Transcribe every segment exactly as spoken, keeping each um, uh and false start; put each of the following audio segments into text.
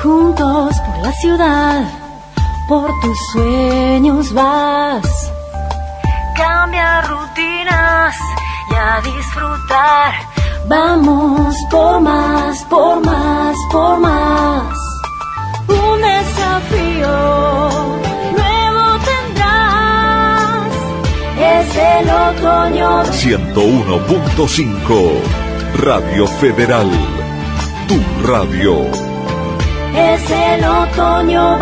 Juntos por la ciudad, por tus sueños vas. Cambia rutinas y a disfrutar. Vamos por más, por más, por más. Un desafío nuevo tendrás. Es el otoño. ciento uno punto cinco Radio Federal, tu radio. Es el otoño.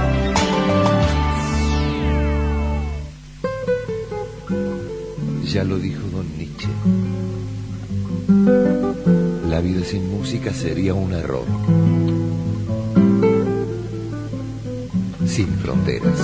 Ya lo dijo don Nietzsche. La vida sin música sería un error. Sin fronteras.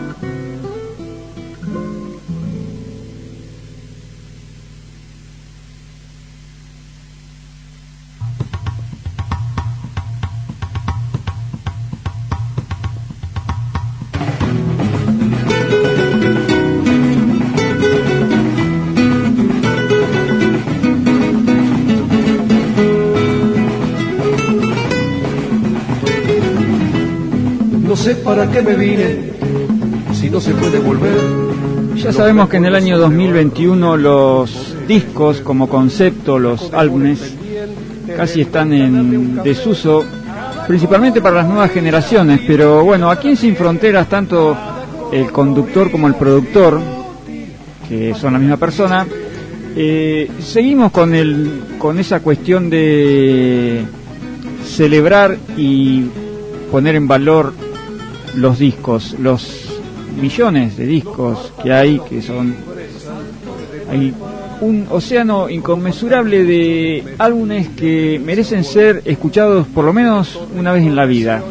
No sé para qué me vine, si no se puede volver. Ya sabemos que en el año dos mil veintiuno los discos como concepto, los álbumes, casi están en desuso, principalmente para las nuevas generaciones. Pero bueno, aquí en Sin Fronteras, tanto el conductor como el productor, que son la misma persona, eh, seguimos con, el, con esa cuestión de celebrar y poner en valor los discos, los millones de discos que hay, que son, hay un océano inconmensurable de álbumes que merecen ser escuchados por lo menos una vez en la vida.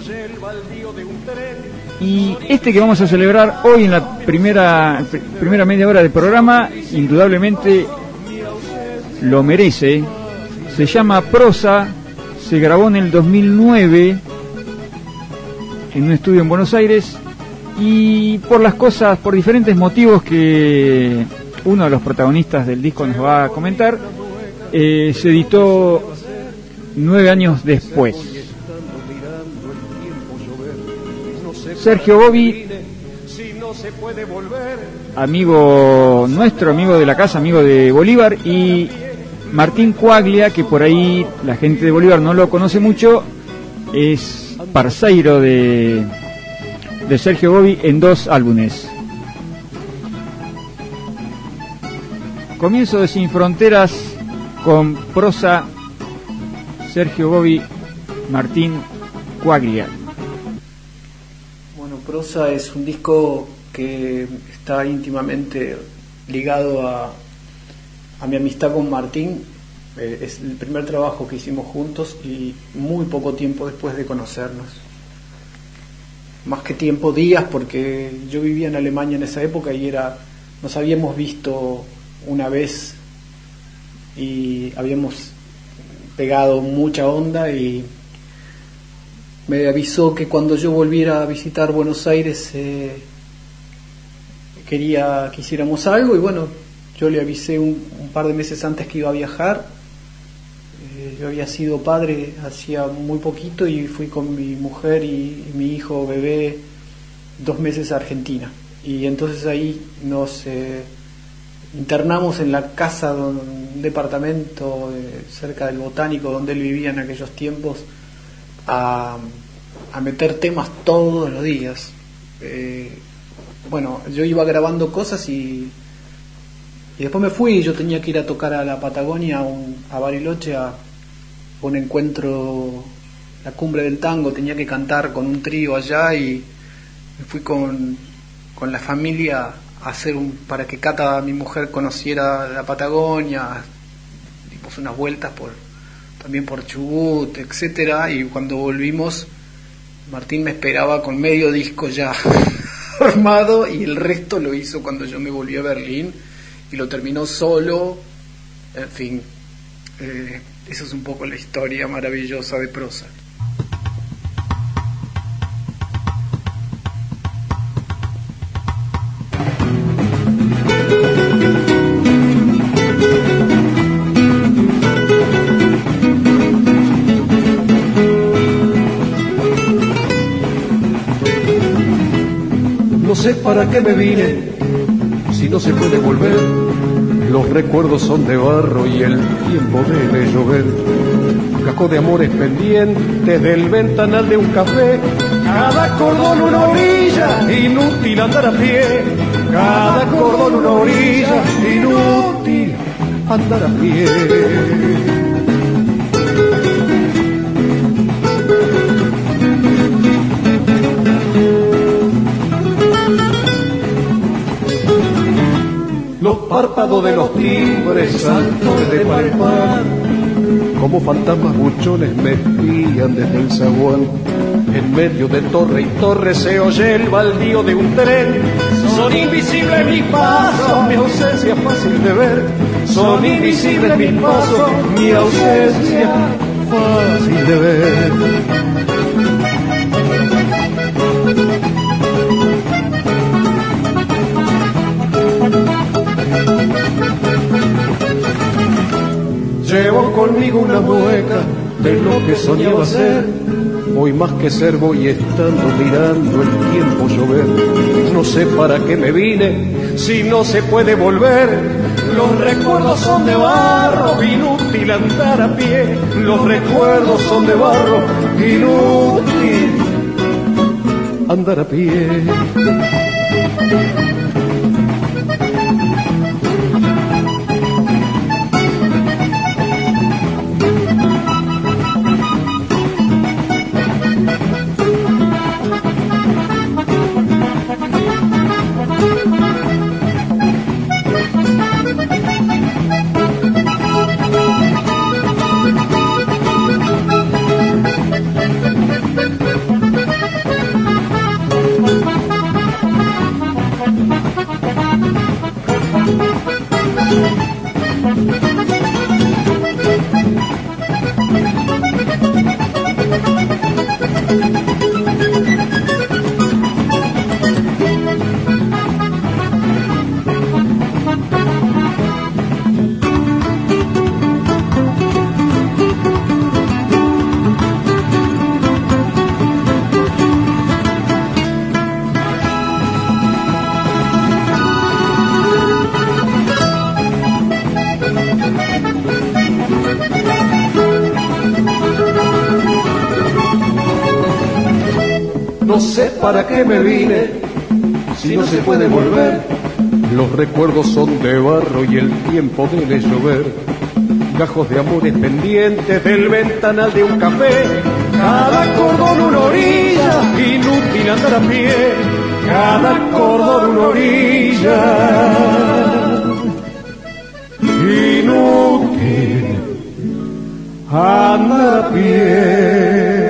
Y este que vamos a celebrar hoy en la primera primera media hora del programa, indudablemente lo merece. Se llama Prosa, se grabó en el dos mil nueve en un estudio en Buenos Aires, y por las cosas, por diferentes motivos que uno de los protagonistas del disco nos va a comentar, eh, se editó nueve años después. Sergio Gobi, amigo nuestro, amigo de la casa, amigo de Bolívar, y Martín Quaglia, que por ahí la gente de Bolívar no lo conoce mucho, es parceiro de, de Sergio Gobi en dos álbumes. Comienzo de Sin Fronteras con Prosa, Sergio Gobi, Martín Quaglia. Bueno, Prosa es un disco que está íntimamente ligado a, a mi amistad con Martín. Eh, es el primer trabajo que hicimos juntos y muy poco tiempo después de conocernos. Más que tiempo, días, porque yo vivía en Alemania en esa época y era, nos habíamos visto una vez y habíamos pegado mucha onda, y me avisó que cuando yo volviera a visitar Buenos Aires eh, quería que hiciéramos algo, y bueno, yo le avisé un, un par de meses antes que iba a viajar. Eh, yo había sido padre hacía muy poquito y fui con mi mujer y, y mi hijo bebé dos meses a Argentina, y entonces ahí nos eh, internamos en la casa, de un departamento eh, cerca del Botánico donde él vivía en aquellos tiempos, a, a meter temas todos los días. Eh, bueno, yo iba grabando cosas y Y después me fui, y yo tenía que ir a tocar a la Patagonia, a, un, a Bariloche, a un encuentro, la cumbre del tango, tenía que cantar con un trío allá, y me fui con, con la familia a hacer un, para que Cata, mi mujer, conociera la Patagonia. Dimos unas vueltas por, también por Chubut, etcétera, y cuando volvimos, Martín me esperaba con medio disco ya armado, y el resto lo hizo cuando yo me volví a Berlín, y lo terminó solo. En fin, eh, esa es un poco la historia maravillosa de Prosa. No sé para qué me vine, si no se puede volver. Los recuerdos son de barro y el tiempo debe llover. Cajo de amores pendientes del ventanal de un café. Cada cordón una orilla, inútil andar a pie. Cada cordón una orilla, inútil andar a pie. Los párpados de los timbres saltos de par en par, como fantasmas buchones me espían desde el zaguán. En medio de torre y torre se oye el baldío de un tren. Son invisibles mis pasos, mi ausencia fácil de ver. Son invisibles mis pasos, mi ausencia fácil de ver. Llevo conmigo una mueca de lo que soñaba ser. Hoy más que ser voy estando mirando el tiempo llover. No sé para qué me vine si no se puede volver. Los recuerdos son de barro, inútil andar a pie. Los recuerdos son de barro, inútil andar a pie. No sé para qué me vine, si no se puede volver. Los recuerdos son de barro y el tiempo debe llover. Gajos de amores pendientes del ventanal de un café. Cada cordón una orilla, inútil andar a pie. Cada cordón una orilla, inútil andar a pie.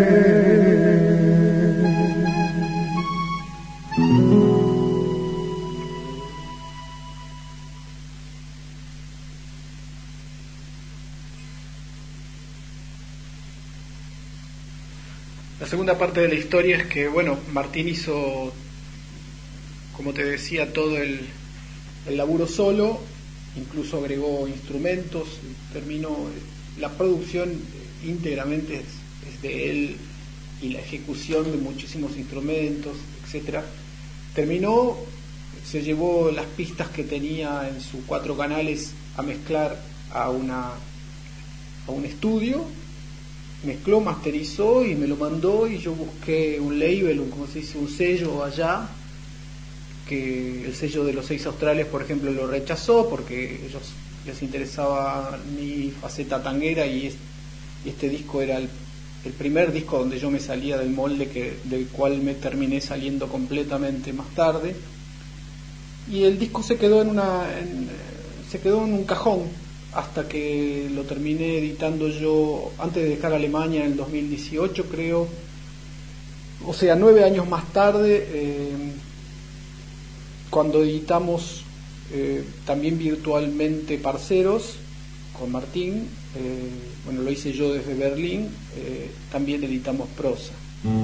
La segunda parte de la historia es que, bueno, Martín hizo, como te decía, todo el, el laburo solo, incluso agregó instrumentos, terminó, la producción íntegramente es, es de él y la ejecución de muchísimos instrumentos, etcétera. Terminó, se llevó las pistas que tenía en sus cuatro canales a mezclar a, una, a un estudio. Mezcló, masterizó y me lo mandó, y yo busqué un label, un, como se dice, un sello allá, que el sello de los Seis Australes, por ejemplo, lo rechazó porque ellos les interesaba mi faceta tanguera, y este, y este disco era el, el primer disco donde yo me salía del molde que, del cual me terminé saliendo completamente más tarde, y el disco se quedó en una en, se quedó en un cajón hasta que lo terminé editando yo antes de dejar Alemania en el dos mil dieciocho, creo, o sea, nueve años más tarde, eh, cuando editamos eh, también virtualmente Parceros con Martín, eh, bueno, lo hice yo desde Berlín, eh, también editamos Prosa.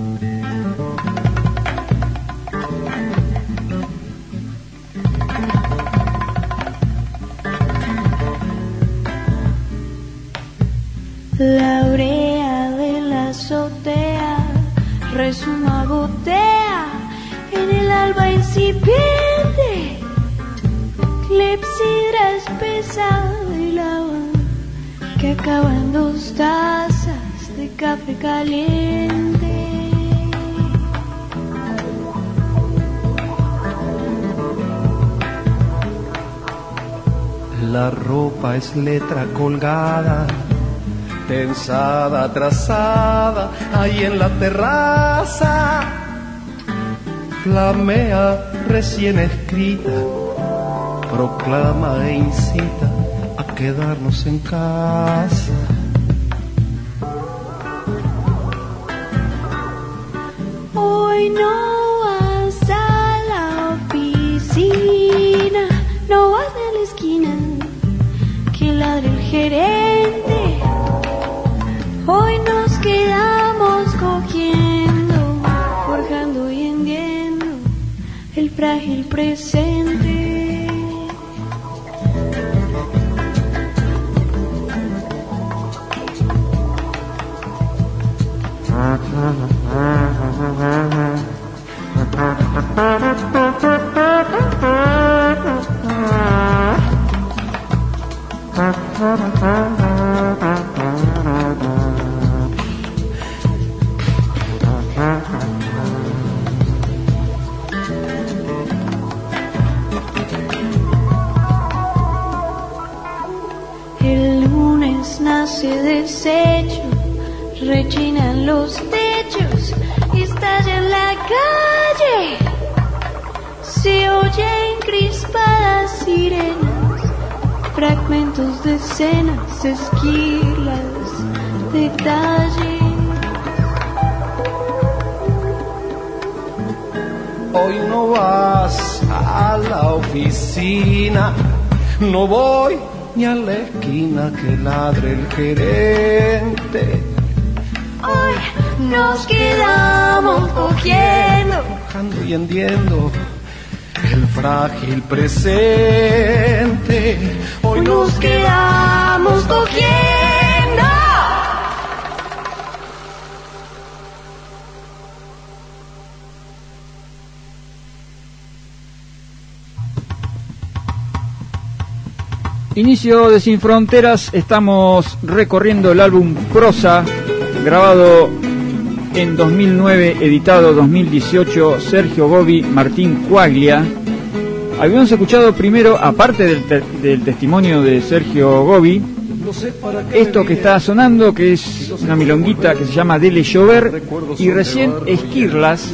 La brea de la azotea resuma, gotea en el alba incipiente, clepsidra espesa del agua que acaba en dos tazas de café caliente. La ropa es letra colgada, tensada, trazada, ahí en la terraza. Flamea recién escrita, proclama e incita a quedarnos en casa. Hoy no vas a la oficina, no vas a la esquina que ladre el gerente. Hoy nos quedamos cogiendo, forjando y hendiendo el frágil presente. El lunes nace desecho, rechinan los techos, estalla en la calle, se oyen crispadas sirenas, fragmentos de escenas, esquilas, detalles. Hoy no vas a la oficina, no voy ni a la esquina que ladre el gerente. Hoy nos quedamos cogiendo, Forjando y hendiendo el frágil presente. Hoy nos quedamos cogiendo. Inicio de Sin Fronteras, estamos recorriendo el álbum Prosa, grabado en dos mil nueve, editado dos mil dieciocho, Sergio Gobi, Martín Quaglia. Habíamos escuchado primero, aparte del, te del testimonio de Sergio Gobi, esto que está sonando, que es una milonguita que se llama Dele Llover, y recién Esquirlas,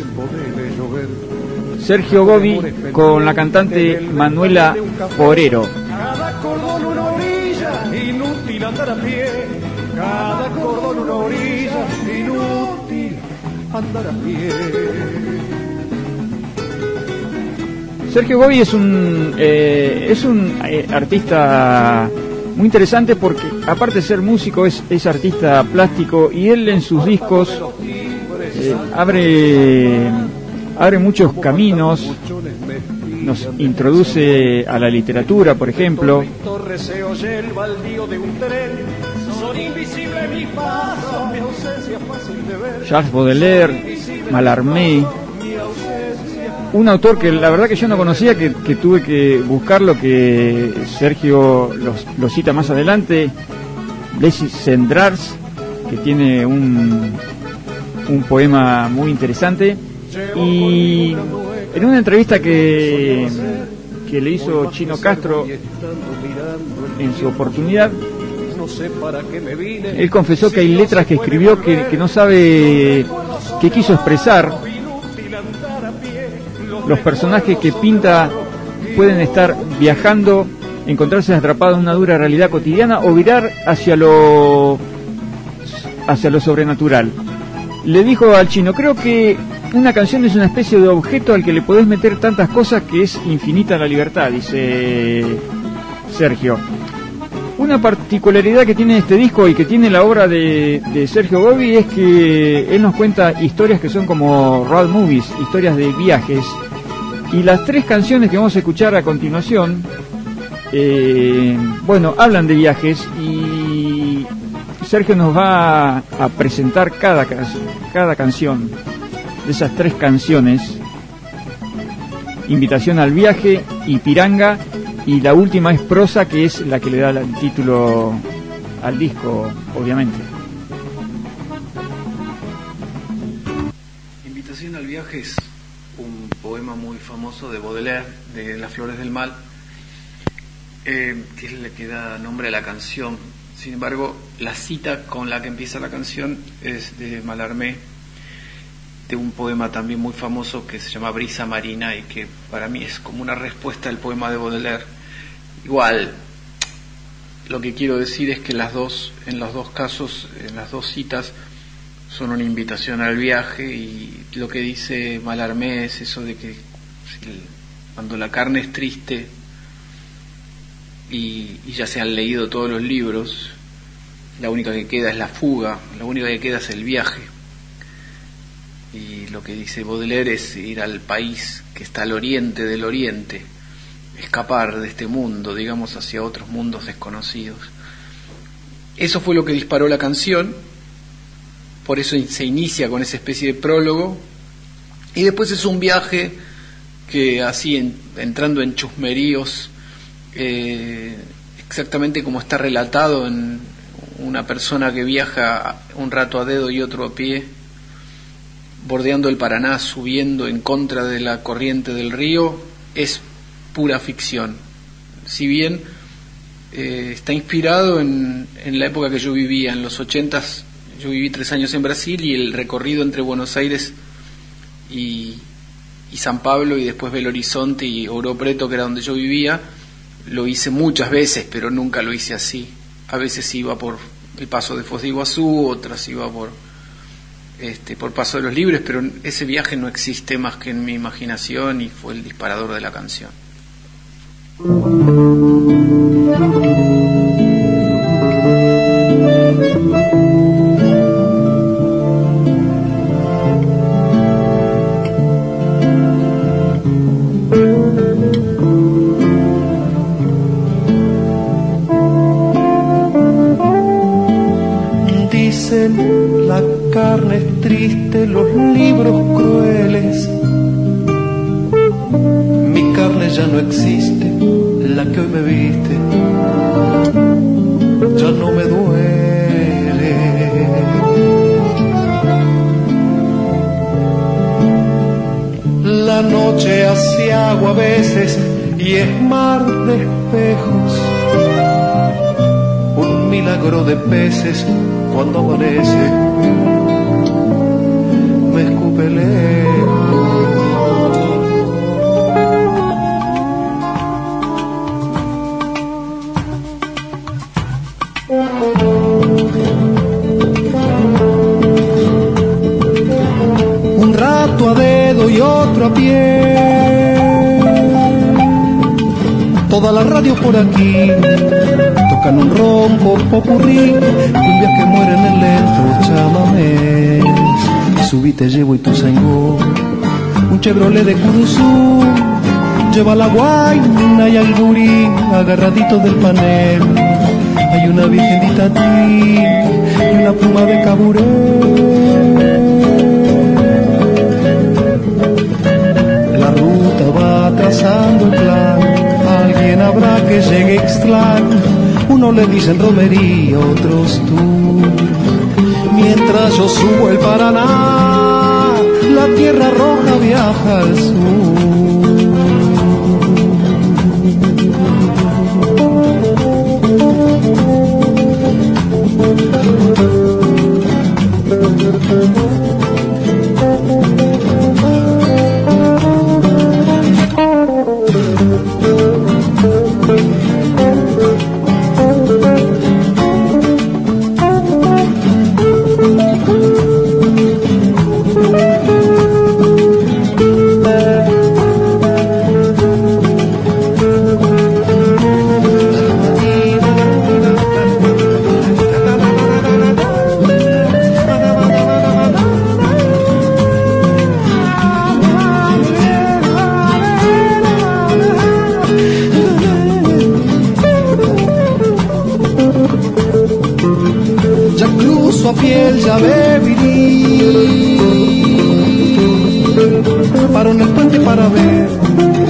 Sergio Gobi con la cantante Manuela Forero. Cada cordón una orilla, inútil andar a pie. Cada cordón una orilla, inútil andar a pie. Sergio Gobi es un eh, es un eh, artista muy interesante porque aparte de ser músico es, es artista plástico, y él en sus discos eh, abre abre muchos caminos, nos introduce a la literatura, por ejemplo. Charles Baudelaire, Mallarmé, un autor que la verdad que yo no conocía, que, que tuve que buscarlo, que Sergio los, lo cita más adelante, Blaise Cendrars, que tiene un, un poema muy interesante. Y en una entrevista que, que le hizo Chino Castro en su oportunidad, él confesó que hay letras que escribió que, que no sabe qué quiso expresar. Los personajes que pinta pueden estar viajando, encontrarse atrapados en una dura realidad cotidiana o virar hacia lo hacia lo sobrenatural. Le dijo al Chino: creo que una canción es una especie de objeto al que le podés meter tantas cosas que es infinita la libertad, dice Sergio. Una particularidad que tiene este disco y que tiene la obra de, de Sergio Gobi es que él nos cuenta historias que son como road movies, historias de viajes. Y las tres canciones que vamos a escuchar a continuación, eh, bueno, hablan de viajes, y Sergio nos va a, a presentar cada, cada canción de esas tres canciones. Invitación al viaje y Piranga, y la última es Prosa, que es la que le da el título al disco, obviamente. Invitación al viaje es un poema muy famoso de Baudelaire, de Las Flores del Mal, eh, que es la que da nombre a la canción. Sin embargo, la cita con la que empieza la canción es de Mallarmé, de un poema también muy famoso que se llama Brisa Marina, y que para mí es como una respuesta al poema de Baudelaire. Igual, lo que quiero decir es que las dos, en los dos casos, en las dos citas, son una invitación al viaje, y lo que dice Mallarmé es eso de que cuando la carne es triste y, y ya se han leído todos los libros, la única que queda es la fuga, la única que queda es el viaje. Y lo que dice Baudelaire es ir al país que está al oriente del oriente, escapar de este mundo, digamos, hacia otros mundos desconocidos. Eso fue lo que disparó la canción, por eso se inicia con esa especie de prólogo, y después es un viaje que así, en, entrando en chusmeríos, eh, exactamente como está relatado en una persona que viaja un rato a dedo y otro a pie, bordeando el Paraná, subiendo en contra de la corriente del río, es pura ficción. Si bien eh, está inspirado en, en la época que yo vivía, en los ochentas, yo viví tres años en Brasil, y el recorrido entre Buenos Aires y, y San Pablo, y después Belo Horizonte y Ouro Preto, que era donde yo vivía, lo hice muchas veces, pero nunca lo hice así. A veces iba por el paso de Foz de Iguazú, otras iba por Este, por Paso de los Libres, pero ese viaje no existe más que en mi imaginación, y fue el disparador de la canción. Dicen la carne es triste, los libros crueles. Mi carne ya no existe, la que hoy me viste ya no me duele. La noche hace agua a veces y es mar de espejos, un milagro de peces cuando amanece me escupe lejos. Un rato a dedo y otro a pie, toda la radio por aquí, tocan un rombo popurrí, cumbias que mueren en lento chamamé. Subí, te llevo y tu sango, un Chevrolet de Curuzú, lleva la guaina y al gurí agarradito del panel. Hay una virgencita aquí y una pluma de caburé. La ruta va trazando el plan, alguien habrá que llegue extraño. Uno le dicen romería, otros tú. Mientras yo subo el Paraná, la tierra roja viaja al sur. Piel ya ve venir, paro en el puente para ver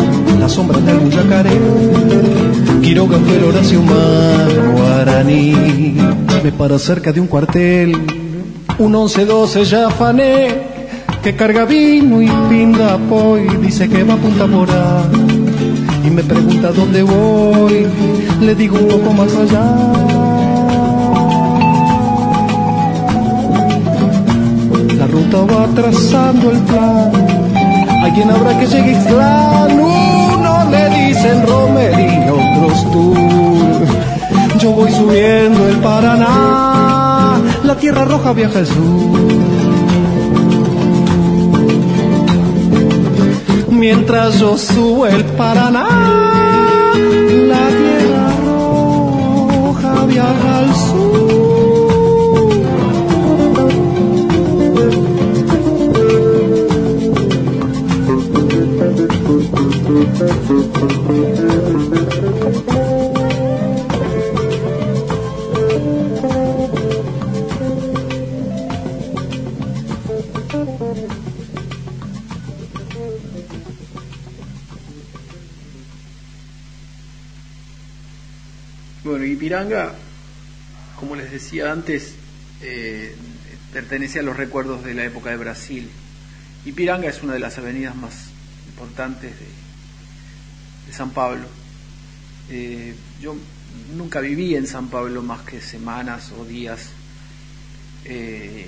sombra de algún yacaré. Quiroga fue Horacio Mar Guaraní. Me para cerca de un cuartel, un once doce ya afané, que carga vino y pinga poi, dice que va a Punta Morá y me pregunta dónde voy, le digo un poco más allá. La ruta va trazando el plan, a quien habrá que llegue Ixtlán. Uno le dicen Romerín, otros Tour. Yo voy subiendo el Paraná, la Tierra Roja viaja al sur. Mientras yo subo el Paraná, la Tierra Roja viaja al sur. Bueno, Ipiranga, como les decía antes, eh, pertenece a los recuerdos de la época de Brasil. Ipiranga es una de las avenidas más importantes de, de San Pablo. Eh, yo nunca viví en San Pablo más que semanas o días. Eh,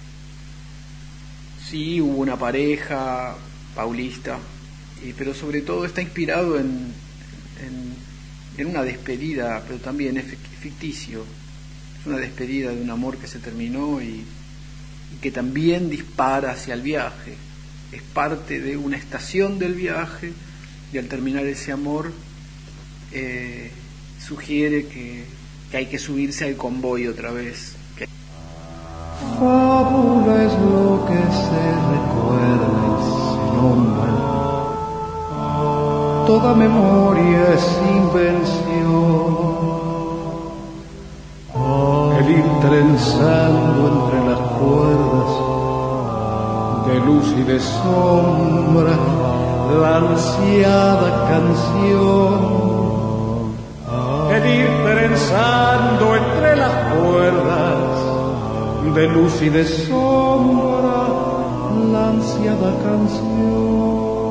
sí, hubo una pareja paulista, eh, pero sobre todo está inspirado en, en en una despedida, pero también es ficticio, es una despedida de un amor que se terminó y, y que también dispara hacia el viaje, es parte de una estación del viaje, y al terminar ese amor eh, sugiere que, que hay que subirse al convoy otra vez. Que... Fábula es lo que se recuerda y se nombra. Toda memoria es invención, el ir trenzando entre las cuerdas de luz y de sombra, la ansiada canción. El ir trenzando entre las cuerdas de luz y de sombra, la ansiada canción.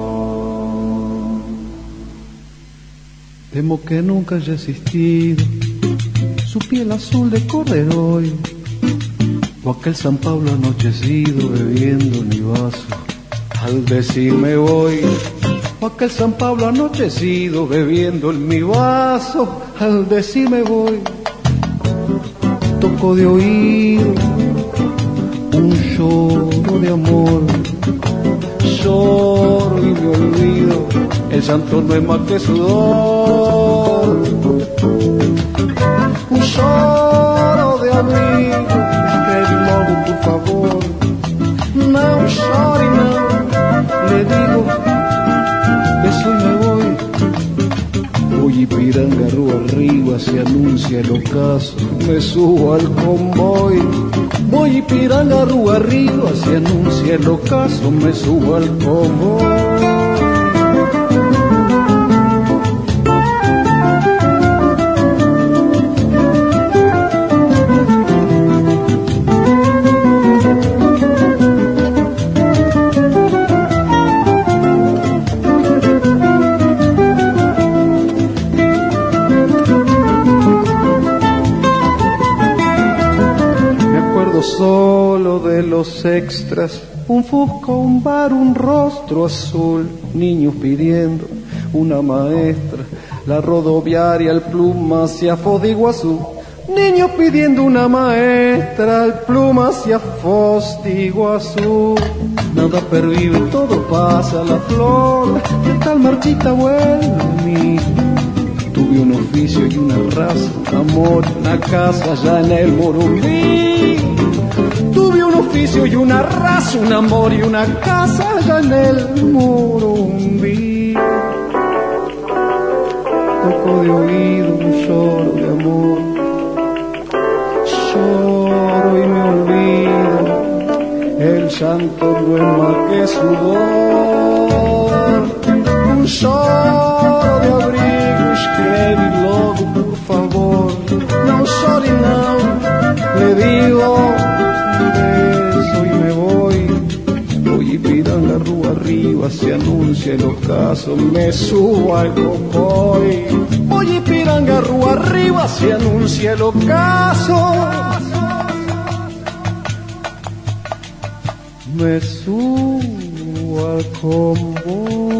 Temo que nunca haya existido su piel azul de corderoy, o aquel San Pablo anochecido bebiendo en mi vaso al decirme voy, o aquel San Pablo anochecido bebiendo en mi vaso al decirme voy. Toco de oído un lloro de amor, lloro y me olvido, el llanto no es más que sudor. Un lloro de amigo, escribe logo por favor. Não chore não, le digo, beso y me voy. Voy Ipiranga, rúa arriba, se anuncia el ocaso, me subo al convoy. Voy Ipiranga, rúa arriba, se anuncia el ocaso, me subo al convoy. Solo de los extras, un fusca, un bar, un rostro azul, niños pidiendo una maestra, la rodoviaria, el pluma hacia Foz de Iguazú, niños pidiendo una maestra, el pluma hacia Foz de Iguazú. Nada pervive, todo pasa, la flor que tal marchita vuelve a mí. Tuve un oficio y una raza, un amor, una casa allá en el Morumbí. Tuve un oficio y una raza, un amor y una casa allá en el Morumbí. Toco de oído un lloro de amor, lloro y me olvido, el llanto no es más que sudor. Un lloro digo beso y me voy. Voy y Piranga Rúa arriba, se anuncia el ocaso, me subo al convoy. Voy y Piranga Rúa arriba, se anuncia el ocaso, me subo al convoy.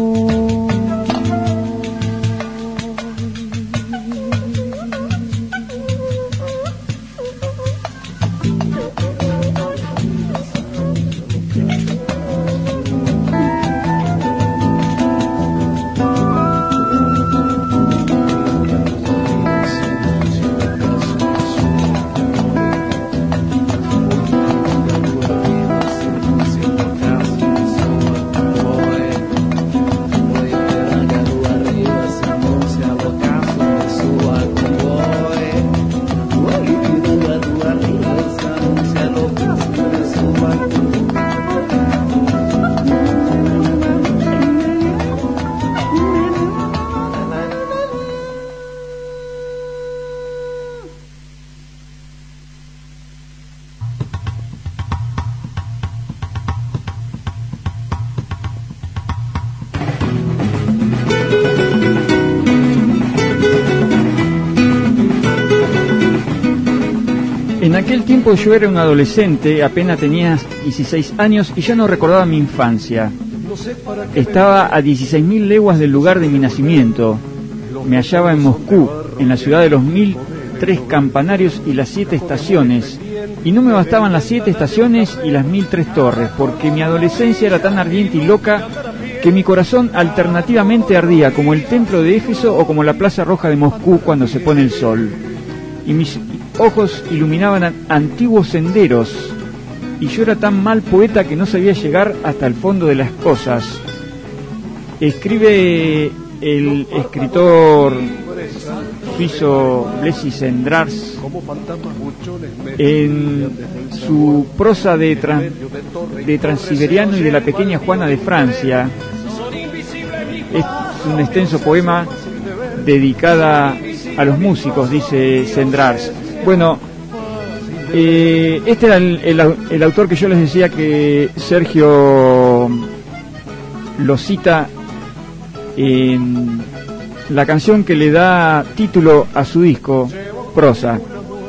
En aquel tiempo yo era un adolescente, apenas tenía dieciséis años y ya no recordaba mi infancia. Estaba a dieciséis mil leguas del lugar de mi nacimiento. Me hallaba en Moscú, en la ciudad de los mil tres campanarios y las siete estaciones. Y no me bastaban las siete estaciones y las mil tres torres, porque mi adolescencia era tan ardiente y loca que mi corazón alternativamente ardía como el templo de Éfeso o como la Plaza Roja de Moscú cuando se pone el sol. Y mis ojos iluminaban antiguos senderos, y yo era tan mal poeta que no sabía llegar hasta el fondo de las cosas. Escribe el escritor suizo Blesi Sendrars en su prosa de, tran, de Transiberiano y de la pequeña Juana de Francia. Es un extenso poema dedicada a los músicos, dice Sendrars. Bueno, eh, este era el, el, el autor que yo les decía que Sergio lo cita en la canción que le da título a su disco, Prosa.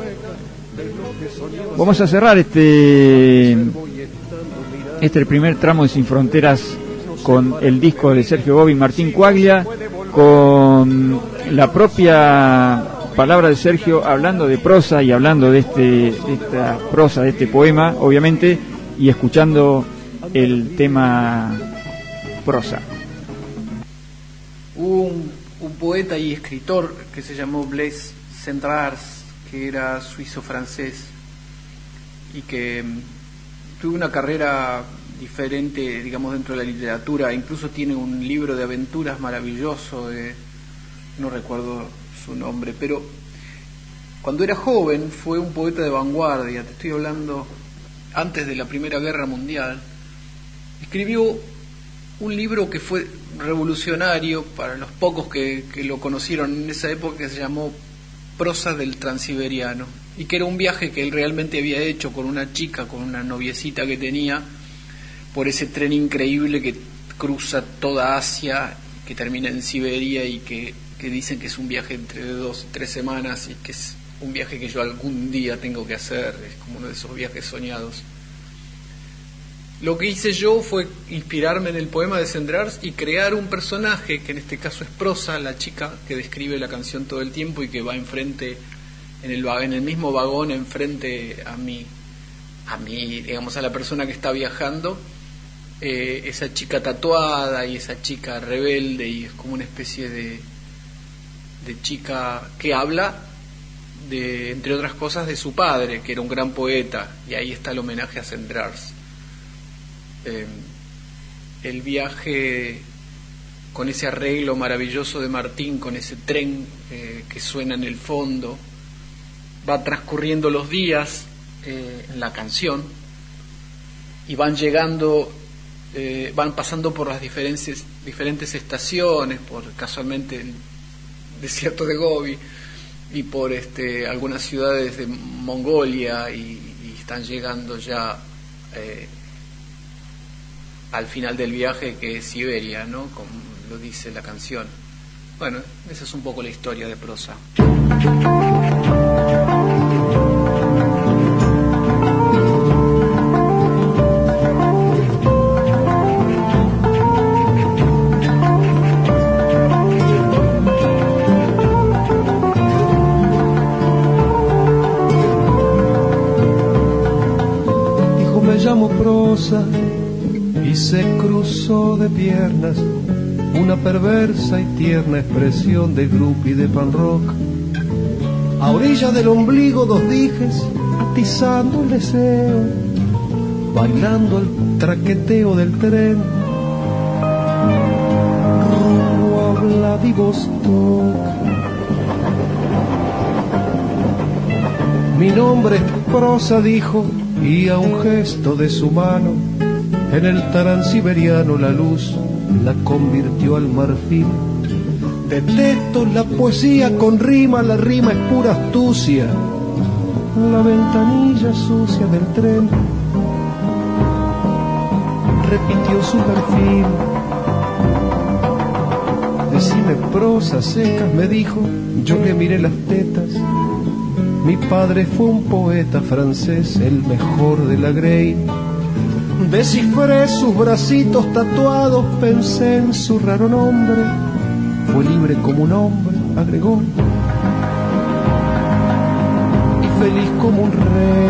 Vamos a cerrar este este el primer tramo de Sin Fronteras con el disco de Sergio Gobi y Martín Quaglia, con la propia palabra de Sergio hablando de prosa y hablando de este de esta prosa, de este poema, obviamente, y escuchando el tema Prosa. Hubo un, un poeta y escritor que se llamó Blaise Cendrars, que era suizo-francés y que tuvo una carrera diferente, digamos, dentro de la literatura. Incluso tiene un libro de aventuras maravilloso, de, no recuerdo su nombre, pero cuando era joven fue un poeta de vanguardia. Te estoy hablando antes de la Primera Guerra Mundial. Escribió un libro que fue revolucionario para los pocos que, que lo conocieron en esa época, que se llamó Prosa del Transiberiano, y que era un viaje que él realmente había hecho con una chica, con una noviecita que tenía, por ese tren increíble que cruza toda Asia, que termina en Siberia y que, que dicen que es un viaje entre dos y tres semanas y que es un viaje que yo algún día tengo que hacer, es como uno de esos viajes soñados. Lo que hice yo fue inspirarme en el poema de Cendrars y crear un personaje, que en este caso es Prosa, la chica que describe la canción todo el tiempo y que va enfrente, en el, en el mismo vagón enfrente a mí, a mí, digamos, a la persona que está viajando, eh, esa chica tatuada y esa chica rebelde, y es como una especie de, de chica que habla, de, entre otras cosas, de su padre, que era un gran poeta, y ahí está el homenaje a Cendrars. Eh, el viaje con ese arreglo maravilloso de Martín, con ese tren eh, que suena en el fondo, va transcurriendo los días eh, en la canción, y van llegando, eh, van pasando por las diferentes, diferentes estaciones, por casualmente el desierto de Gobi, y por este, algunas ciudades de Mongolia y, y están llegando ya eh, al final del viaje, que es Siberia, ¿no? Como lo dice la canción. Bueno, esa es un poco la historia de Prosa. Llamo Prosa y se cruzó de piernas una perversa y tierna expresión de groupie de pan rock. A orilla del ombligo dos dijes atizando el deseo, bailando el traqueteo del tren rumbo a Vladivostok. Mi nombre es Prosa, dijo, y a un gesto de su mano en el transiberiano la luz la convirtió al marfil. Detesto la poesía con rima, la rima es pura astucia. La ventanilla sucia del tren repitió su perfil. Decime prosas secas, me dijo, yo le miré las tetas. Mi padre fue un poeta francés, el mejor de la Grey. Descifré sus bracitos tatuados, pensé en su raro nombre. Fue libre como un hombre, agregó, y feliz como un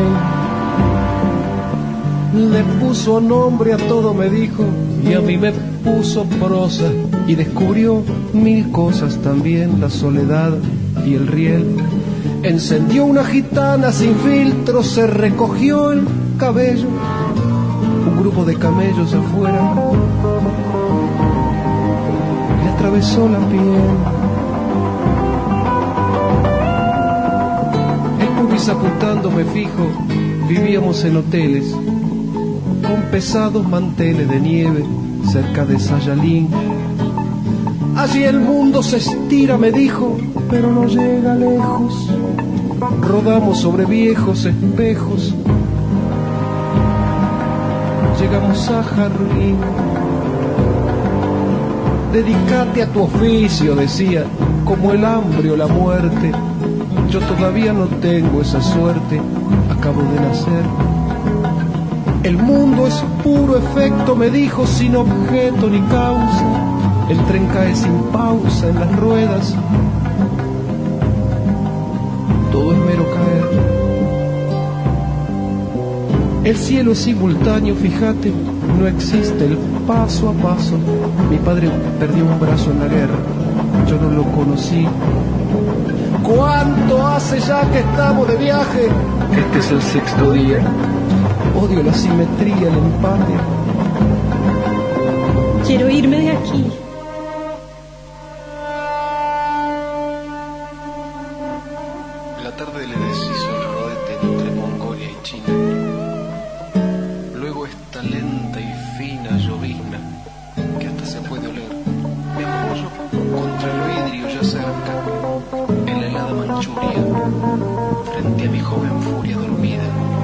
rey. Le puso nombre a todo, me dijo, y a mí me puso prosa. Y descubrió mil cosas también, la soledad y el riel. Encendió una gitana sin filtro, se recogió el cabello, un grupo de camellos afuera le atravesó la piel. El pubis apuntándome fijo, vivíamos en hoteles con pesados manteles de nieve cerca de Sayalín. Allí el mundo se estira, me dijo, pero no llega lejos. Rodamos sobre viejos espejos, llegamos a Jardín. Dedícate a tu oficio, decía, como el hambre o la muerte. Yo todavía no tengo esa suerte, acabo de nacer. El mundo es puro efecto, me dijo, sin objeto ni causa. El tren cae sin pausa en las ruedas, todo es mero caer. El cielo es simultáneo, fíjate, no existe el paso a paso. Mi padre perdió un brazo en la guerra, yo no lo conocí. ¿Cuánto hace ya que estamos de viaje? Este es el sexto día. Odio la simetría, el empate. Quiero irme de aquí. La tarde le deshizo el rodete entre Mongolia y China. Luego esta lenta y fina llovizna que hasta se puede oler. Me apoyo contra el vidrio ya cerca, en la helada Manchuria, frente a mi joven furia dormida.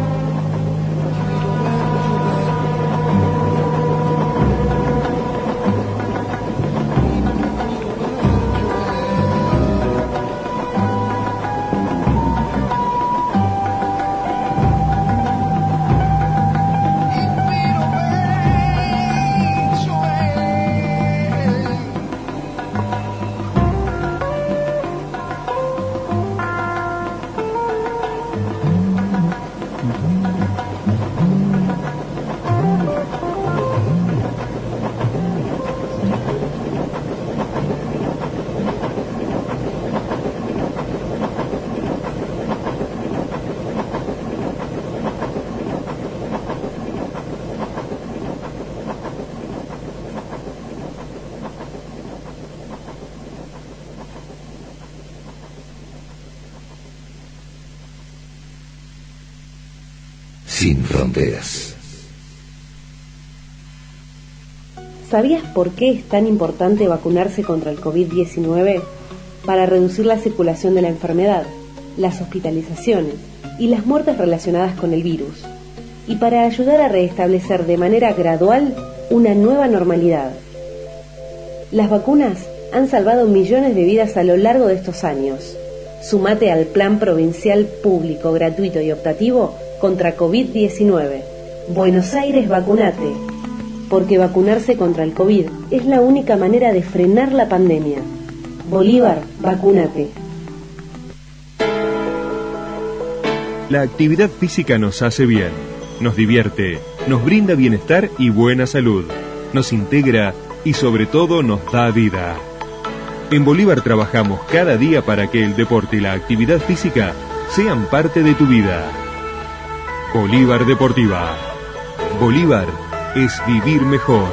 Sin fronteras. ¿Sabías por qué es tan importante vacunarse contra el covid diecinueve? para reducir la circulación de la enfermedad, las hospitalizaciones y las muertes relacionadas con el virus, y para ayudar a restablecer de manera gradual una nueva normalidad. Las vacunas han salvado millones de vidas a lo largo de estos años. Sumate al Plan Provincial Público, Gratuito y Optativo contra COVID diecinueve. Buenos Aires, vacunate. Porque vacunarse contra el COVID es la única manera de frenar la pandemia. Bolívar, vacúnate. La actividad física nos hace bien, nos divierte, nos brinda bienestar y buena salud, nos integra y sobre todo nos da vida. En Bolívar trabajamos cada día para que el deporte y la actividad física sean parte de tu vida. Bolívar Deportiva. Bolívar es vivir mejor.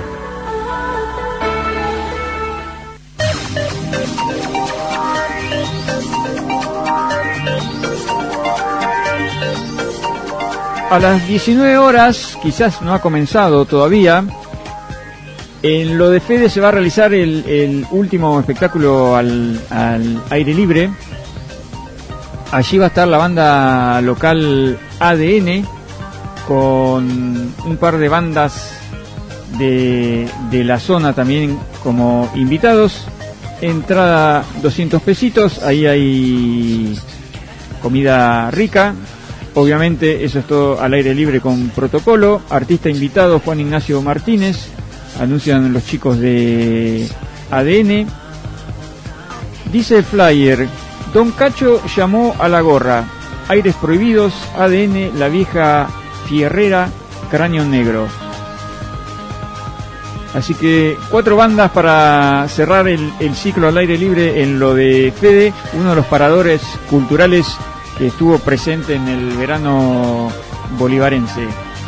A las diecinueve horas, quizás no ha comenzado todavía, en lo de Fede se va a realizar el, el último espectáculo al, al aire libre. Allí va a estar la banda local A D N con un par de bandas de, de la zona también como invitados. Entrada doscientos pesitos, ahí hay comida rica. Obviamente eso es todo al aire libre con protocolo. Artista invitado Juan Ignacio Martínez, anuncian los chicos de A D N. Dice el flyer: Don Cacho llamó a la gorra, aires prohibidos, A D N, la vieja fierrera, cráneo negro. Así que cuatro bandas para cerrar el, el ciclo al aire libre en lo de Fede, uno de los paradores culturales que estuvo presente en el verano bolivarense.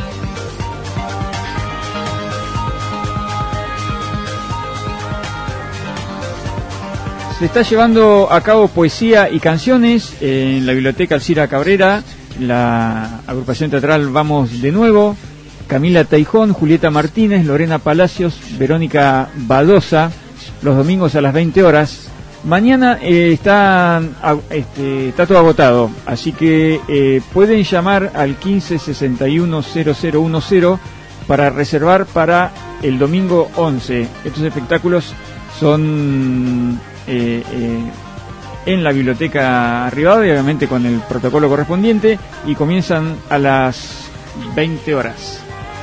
Se está llevando a cabo poesía y canciones en la Biblioteca Alcira Cabrera, la agrupación teatral Vamos de Nuevo, Camila Taijón, Julieta Martínez, Lorena Palacios, Verónica Badosa, los domingos a las veinte horas. Mañana eh, está, este, está todo agotado, así que eh, pueden llamar al quince sesenta y uno cero cero uno cero para reservar para el domingo once. Estos espectáculos son eh, eh, en la Biblioteca Rivadavia, obviamente con el protocolo correspondiente, y comienzan a las veinte horas.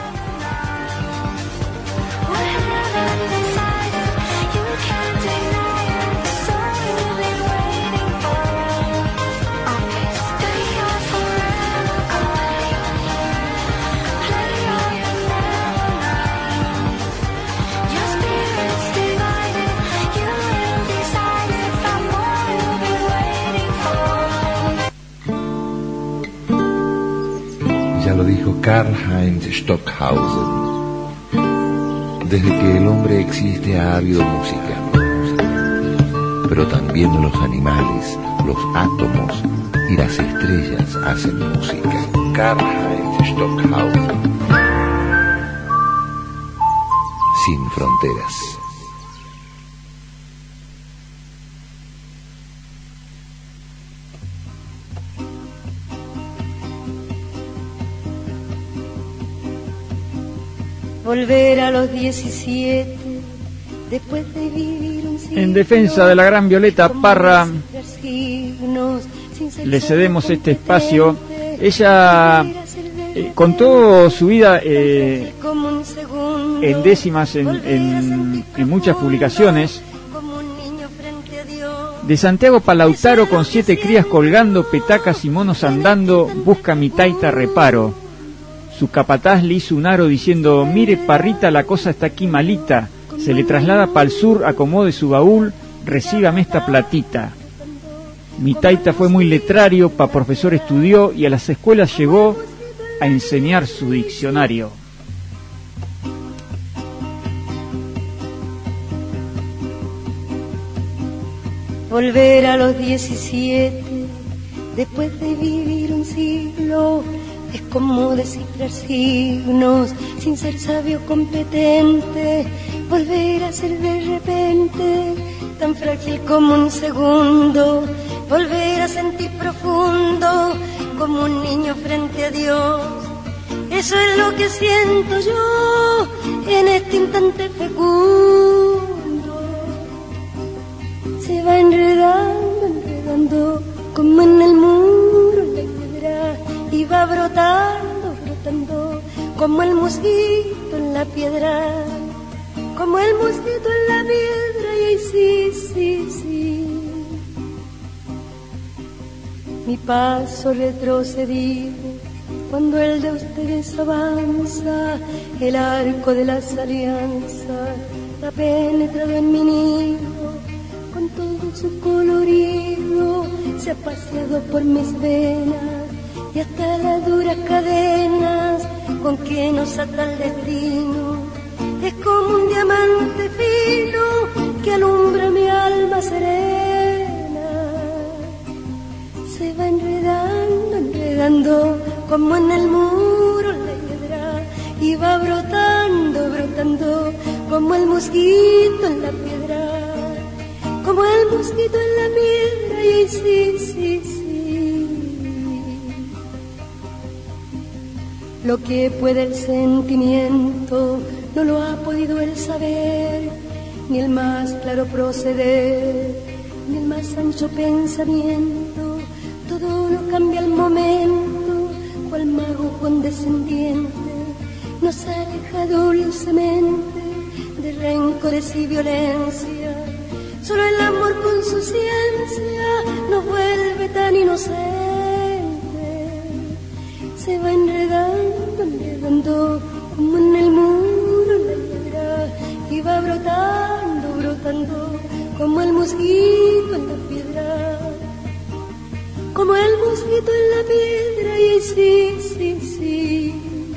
Karl-Heinz Stockhausen. Desde que el hombre existe ha habido música, pero también los animales, los átomos y las estrellas hacen música. Karl-Heinz Stockhausen. Sin fronteras. Volver a los diecisiete, después de vivir un siglo. En defensa de la gran Violeta Parra, le cedemos este espacio. Ella eh, contó su vida eh, en décimas, en, en, en muchas publicaciones. De Santiago Palautaro, con siete crías colgando, petacas y monos andando, busca mi taita reparo. Su capataz le hizo un aro diciendo: mire parrita, la cosa está aquí malita. Se le traslada pa'l sur, acomode su baúl, recíbame esta platita. Mi taita fue muy letrario, pa' profesor estudió y a las escuelas llegó a enseñar su diccionario. Volver a los diecisiete, después de vivir un siglo, Es como descifrar signos sin ser sabio competente, volver a ser de repente tan frágil como un segundo, volver a sentir profundo como un niño frente a Dios. Eso es lo que siento yo en este instante fecundo. Se va enredando, enredando como en el muro la piedra, y va brotando, brotando como el mosquito en la piedra, como el mosquito en la piedra. Y ahí sí, sí, sí, mi paso retrocedido cuando el de ustedes avanza, el arco de las alianzas ha penetrado en mi nido, con todo su colorido se ha paseado por mis venas, y hasta las duras cadenas con que nos ata el destino es como un diamante fino que alumbra mi alma serena. Se va enredando, enredando como en el muro la piedra, y va brotando, brotando como el mosquito en la piedra, como el mosquito en la piedra. Y sí, sí, sí, lo que puede el sentimiento no lo ha podido el saber, ni el más claro proceder, ni el más ancho pensamiento. Todo lo cambia al momento, cual mago condescendiente nos aleja dulcemente de rencores y violencia. Solo el amor con su ciencia nos vuelve tan inocentes. Se va enredando, enredando como en el muro la piedra, y va brotando, brotando como el mosquito en la piedra, como el mosquito en la piedra. Y sí, sí, sí,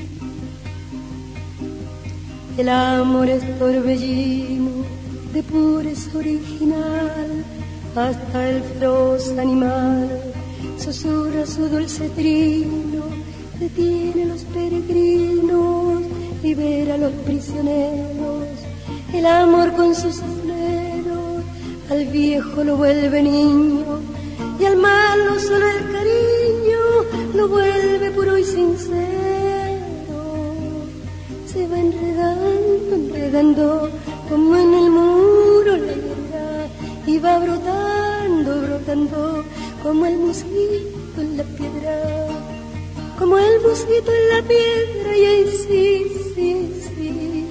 el amor es torbellino de pureza original, hasta el feroz animal susurra su dulce trino, detiene a los peregrinos, libera a los prisioneros. El amor con sus sombreros al viejo lo vuelve niño, y al malo solo el cariño lo vuelve puro y sincero. Se va enredando, enredando como en el muro la piedra, y va brotando, brotando como el mosquito en la piedra, como el mosquito en la piedra. Y ahí sí, sí, sí,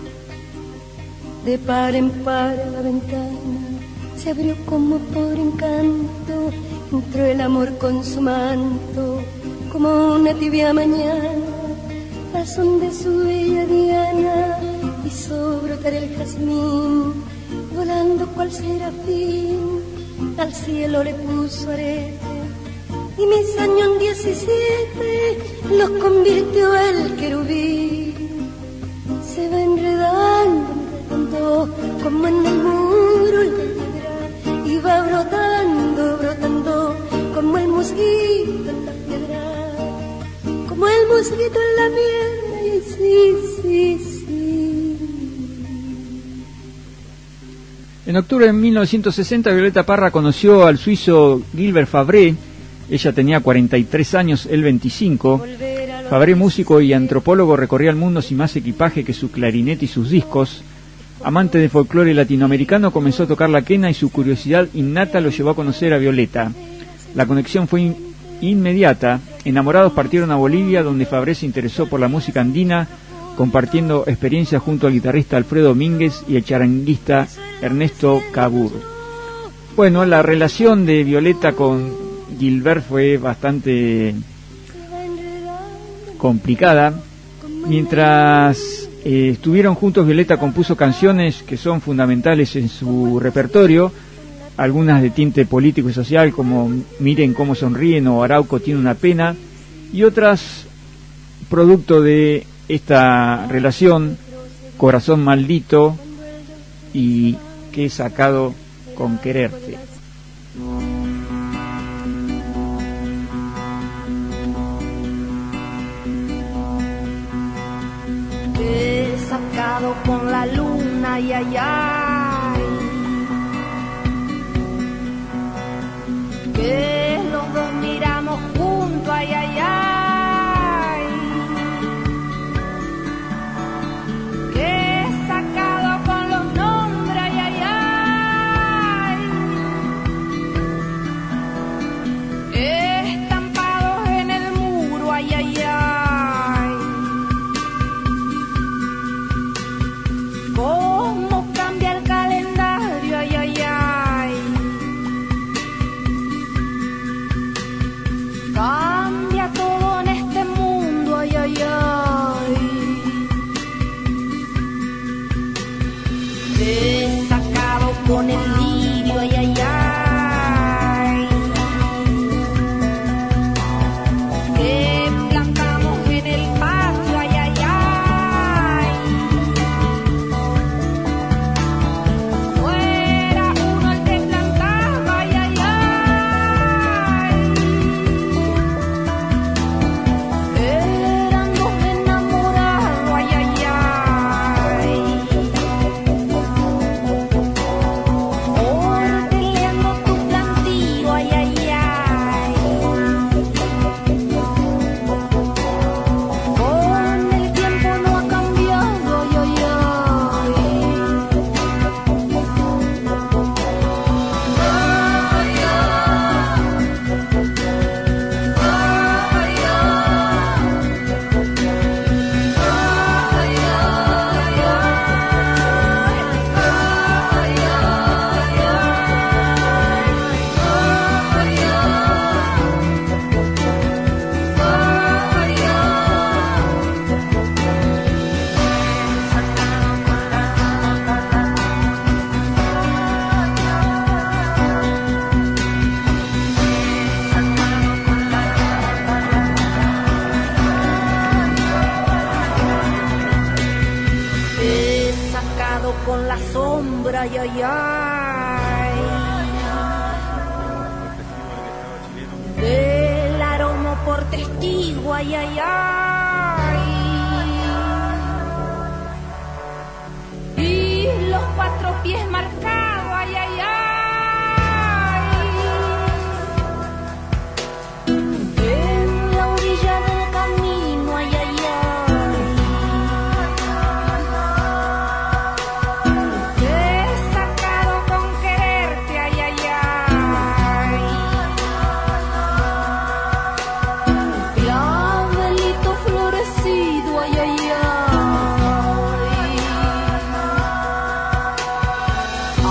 de par en par la ventana se abrió como por encanto, entró el amor con su manto como una tibia mañana, al son de su bella diana hizo brotar el jazmín, volando cual serafín al cielo le puso arete, y mis años en diecisiete los convirtió el querubín. Se va enredando, enredando como en el muro la piedra, y va brotando, brotando como el mosquito en la piedra, como el mosquito en la piedra. Y sí, sí, sí. En octubre de mil novecientos sesenta, Violeta Parra conoció al suizo Gilbert Fabré. Ella tenía cuarenta y tres años, él veinticinco. Fabré, músico y antropólogo, recorría el mundo sin más equipaje que su clarinete y sus discos. Amante de folclore latinoamericano, comenzó a tocar la quena y su curiosidad innata lo llevó a conocer a Violeta. La conexión fue in- inmediata. Enamorados partieron a Bolivia, donde Fabré se interesó por la música andina, compartiendo experiencias junto al guitarrista Alfredo Domínguez y el charanguista Ernesto Cabur. Bueno, la relación de Violeta con Gilbert fue bastante complicada. Mientras eh, estuvieron juntos, Violeta compuso canciones que son fundamentales en su repertorio, algunas de tinte político y social, como Miren cómo sonríen o Arauco tiene una pena, y otras producto de esta relación, Corazón maldito y Que he sacado con quererte. sacado con la luna, ay, ay, ay. Que los dos miramos juntos, ay, ay, ay. Que sacado con los nombres, ay, ay, ay. Estampados en el muro, ay, ay, ay. Cómo cambia el calendario, ay, ay, ay. Cambia todo en este mundo, ay, ay, ay. Desacado con el lirio, ay, ay, ay. Que plantamos en el patio, ay, ay, ay. Fuera uno el que plantaba, ay, ay, ay. Eran dos enamorados, ay, ay, ay. Ordeñando tu plantío, ay, ay, ay. Con el tiempo no ha cambiado, ay, ay, he sacado con la sombra, ay, ay, ay. Del aroma por testigo, ay, ay, ay. Y los cuatro pies marcados, ay, ay, ay. En la orilla del camino, ay, ay, ay. He sacado con quererte, ay, ay, ay. Clavelito florecido, ay, ay, ay.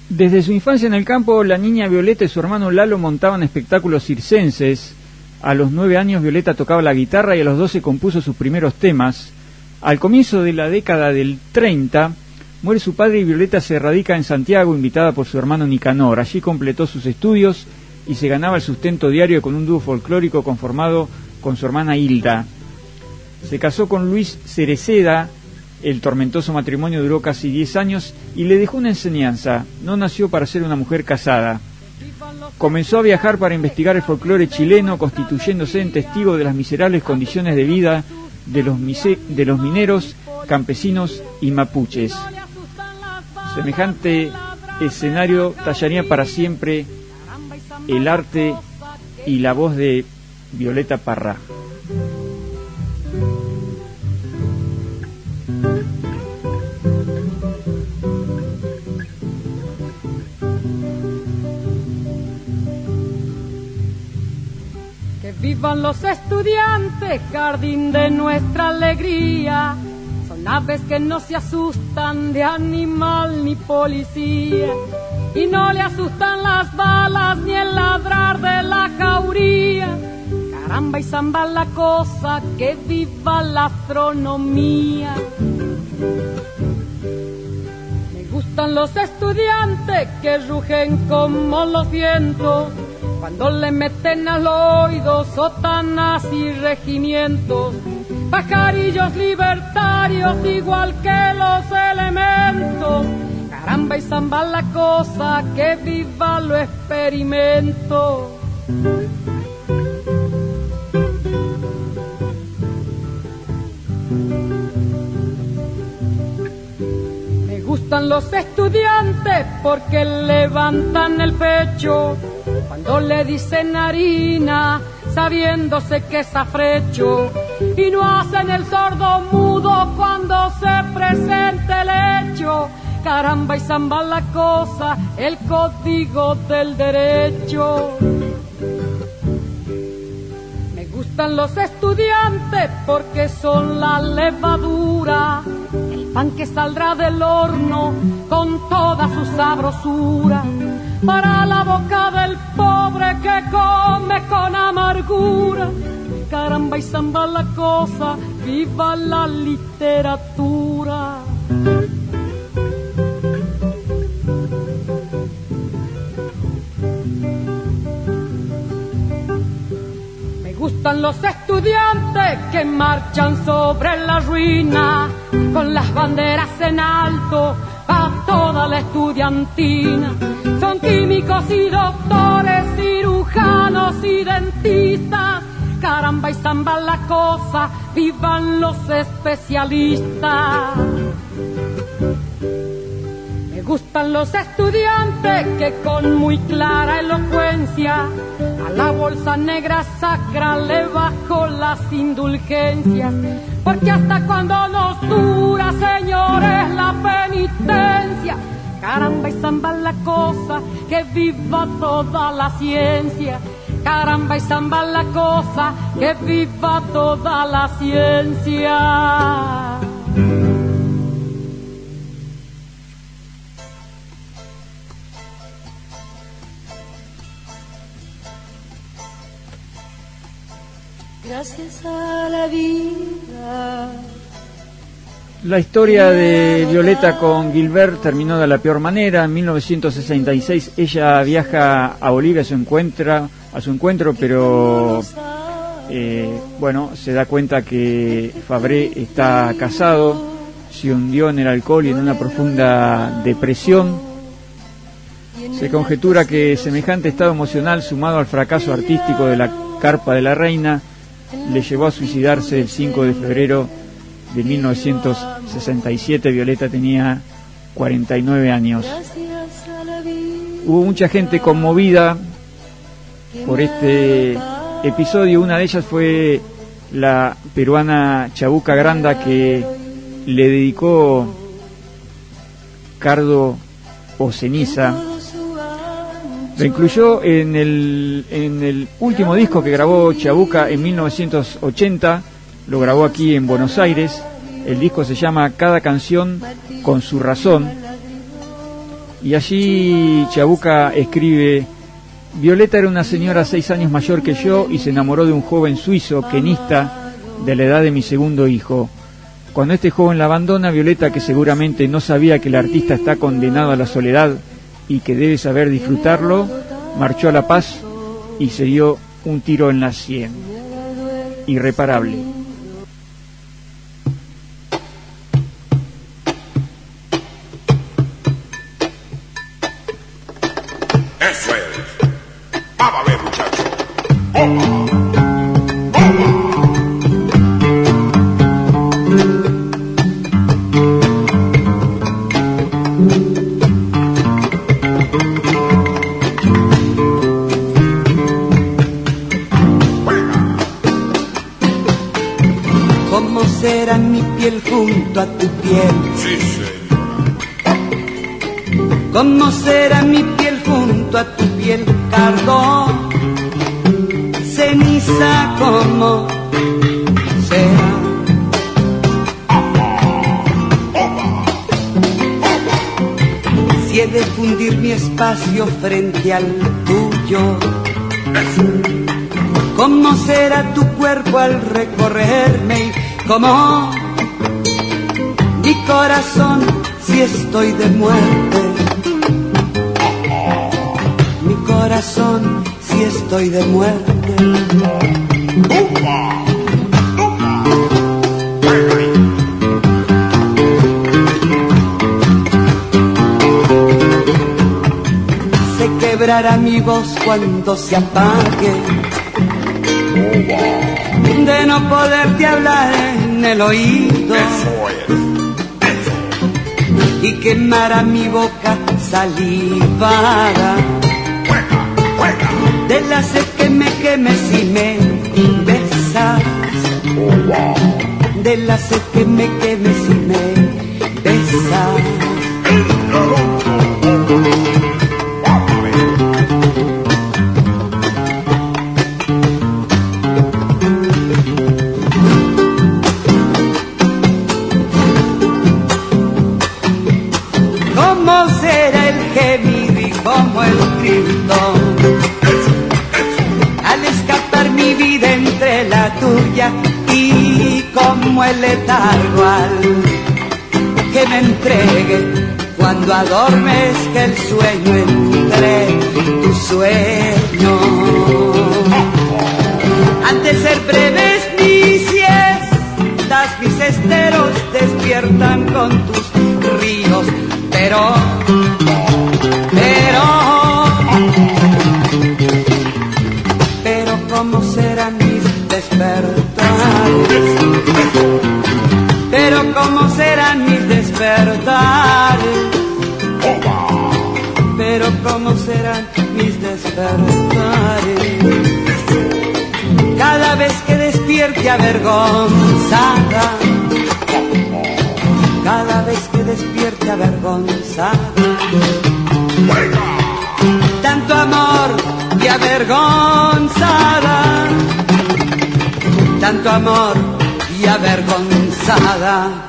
Desde su infancia en el campo, la niña Violeta y su hermano Lalo montaban espectáculos circenses. A los nueve años Violeta tocaba la guitarra y a los doce compuso sus primeros temas. Al comienzo de la década del treinta, muere su padre y Violeta se radica en Santiago, invitada por su hermano Nicanor. Allí completó sus estudios y se ganaba el sustento diario con un dúo folclórico conformado con su hermana Hilda. Se casó con Luis Cereceda. El tormentoso matrimonio duró casi diez años y le dejó una enseñanza. No nació para ser una mujer casada. Comenzó a viajar para investigar el folclore chileno, constituyéndose en testigo de las miserables condiciones de vida de los, mise- de los mineros, campesinos y mapuches. Semejante escenario tallaría para siempre el arte y la voz de Violeta Parra. Vivan los estudiantes, jardín de nuestra alegría. Son aves que no se asustan de animal ni policía. Y no le asustan las balas ni el ladrar de la jauría. Caramba y zamba la cosa, que viva la astronomía. Me gustan los estudiantes que rugen como los vientos. Cuando le meten al oído sotanas y regimientos, pajarillos libertarios igual que los elementos. Caramba y zamba la cosa, que viva lo experimento. Me gustan los estudiantes porque levantan el pecho cuando le dicen harina, sabiéndose que es afrecho, y no hacen el sordo mudo cuando se presente el hecho. Caramba y zamba la cosa, el código del derecho. Me gustan los estudiantes porque son la levadura, el pan que saldrá del horno con toda su sabrosura, para la boca del pobre que come con amargura. Caramba y zamba la cosa, viva la literatura. Me gustan los estudiantes que marchan sobre la ruina, con las banderas en alto a toda la estudiantina. Son químicos y doctores, cirujanos y dentistas. Caramba y zamba la cosa, vivan los especialistas. Me gustan los estudiantes que con muy clara elocuencia a la bolsa negra sacra le bajo las indulgencias. Porque hasta cuando nos dura, señores, la penitencia. Caramba y zamba la cosa, que viva toda la ciencia. Caramba y zamba la cosa, que viva toda la ciencia. Gracias a la vida. La historia de Violeta con Gilbert terminó de la peor manera. En mil novecientos sesenta y seis ella viaja a Bolivia a su, encuentra, a su encuentro, pero eh, bueno, se da cuenta que Fabré está casado, se hundió en el alcohol y en una profunda depresión. Se conjetura que semejante estado emocional, sumado al fracaso artístico de la Carpa de la Reina, le llevó a suicidarse el cinco de febrero de mil novecientos sesenta y siete. Violeta tenía cuarenta y nueve años. Hubo mucha gente conmovida por este episodio. Una de ellas fue la peruana Chabuca Granda, que le dedicó Cardo o Ceniza. Lo incluyó en el, en el último disco que grabó Chabuca en mil novecientos ochenta. Lo grabó aquí en Buenos Aires. El disco se llama Cada canción con su razón. Y allí Chabuca escribe: Violeta era una señora seis años mayor que yo y se enamoró de un joven suizo, quenista, de la edad de mi segundo hijo. Cuando este joven la abandona, Violeta, que seguramente no sabía que el artista está condenado a la soledad y que debe saber disfrutarlo, marchó a La Paz y se dio un tiro en la sien. Irreparable. Eso es. Vamos a ver, muchachos. ¡Opa! ¿Cómo será mi piel junto a tu piel? Sí, señora. ¿Cómo será mi piel junto a tu piel, cardo? Ceniza, ¿cómo será? Si he de fundir mi espacio frente al tuyo, ¿cómo será tu cuerpo al recorrerme? ¿Cómo mi corazón si estoy de muerte? Mi corazón si estoy de muerte. Se quebrará mi voz cuando se apague, de no poderte hablar en el oído. Y quemará mi boca salivada de la sed que me queme si me besas, de la sed que me queme si me besas. ¿Cómo será el gemido y cómo el grito al escapar mi vida entre la tuya, y como el letargo al que me entregue cuando adormezca el sueño entre tu sueño? Han de ser breves mis siestas, mis esteros despiertan con tus ríos, pero, pero, pero ¿cómo serán mis despertares? Pero ¿cómo serán mis despertares? Pero ¿cómo serán mis despertares? Cada vez que despierte avergonzada, cada vez que despierte avergonzada, tanto amor y avergonzada, tanto amor y avergonzada.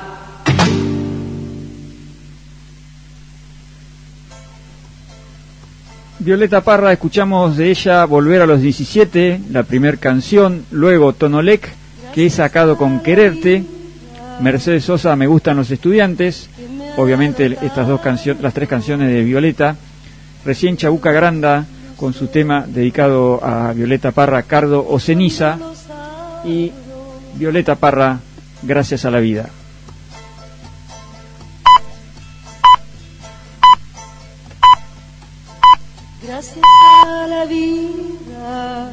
Violeta Parra, escuchamos de ella Volver a los diecisiete, la primer canción, luego Tonolec, que he sacado con Quererte, Mercedes Sosa, Me gustan los estudiantes, obviamente estas dos canciones, las tres canciones de Violeta, recién Chabuca Granda con su tema dedicado a Violeta Parra, Cardo o Ceniza, y Violeta Parra, Gracias a la vida. Gracias a la vida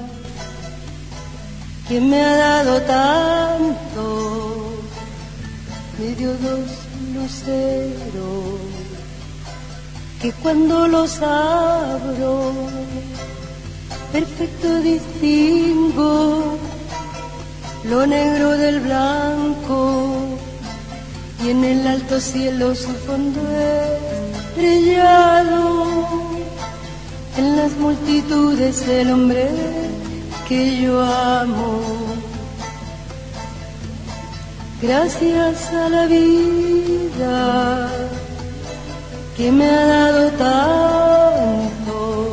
que me ha dado tanto, me dio dos luceros que cuando los abro perfecto distingo lo negro del blanco, y en el alto cielo su fondo estrellado, en las multitudes el hombre que yo amo. Gracias a la vida que me ha dado tanto,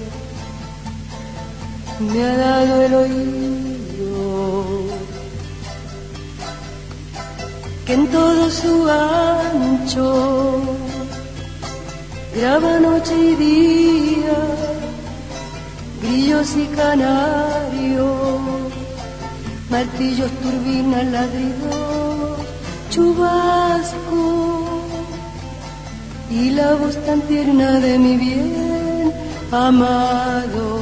me ha dado el oído, que en todo su ancho graba noche y día, grillos y canarios, martillos, turbinas, ladridos, chubasco, y la voz tan tierna de mi bien amado.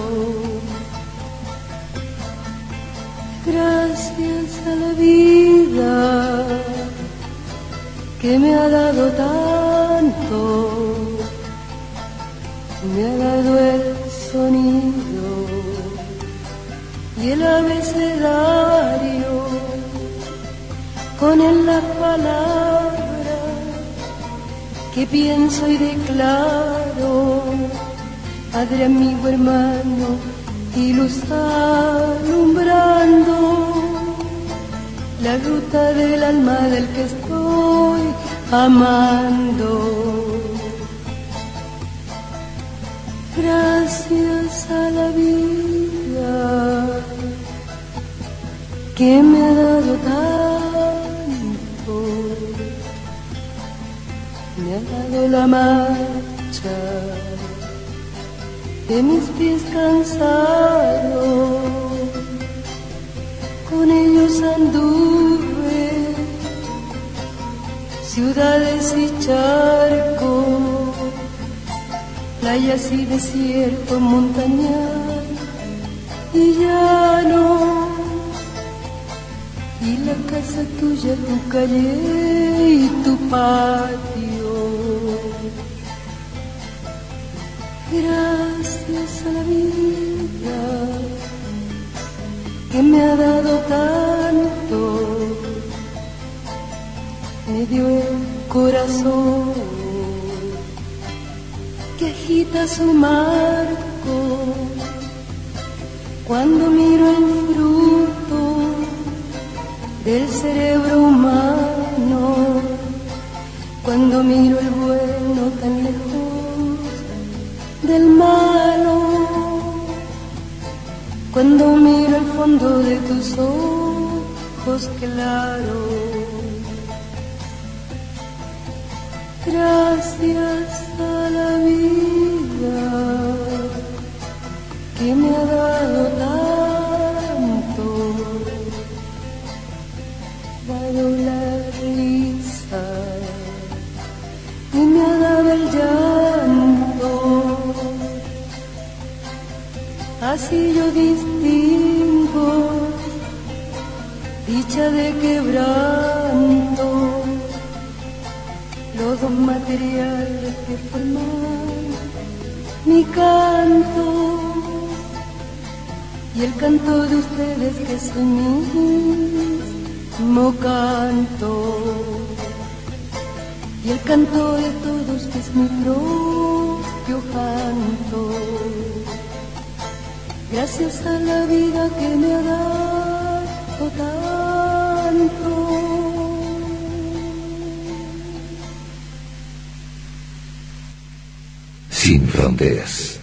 Gracias a la vida que me ha dado tanto, me ha dado el sonido y el abecedario, con él las palabras que pienso y declaro, padre, amigo, hermano, y luz alumbrando la ruta del alma del que estoy amando. Gracias a la vida que me ha dado tanto, me ha dado la marcha de mis pies cansados, con ellos anduve ciudades y charcos, playas y desierto, montañas y llano, y la casa tuya, tu calle y tu patio. Gracias a la vida que me ha dado tanto, me dio el corazón que agita su marco cuando miro el fruto del cerebro humano, cuando miro el bueno tan lejos del malo, cuando miro el fondo de tus ojos claros. Gracias a la vida que me ha dado tanto, dado la risa y me ha dado el llanto. Así yo distingo dicha de quebranto, los dos materiales que forman mi canto y el canto de ustedes que es el mismo canto, y el canto de todos que es mi propio canto. Gracias a la vida que me ha dado tanto. Sin fronteras.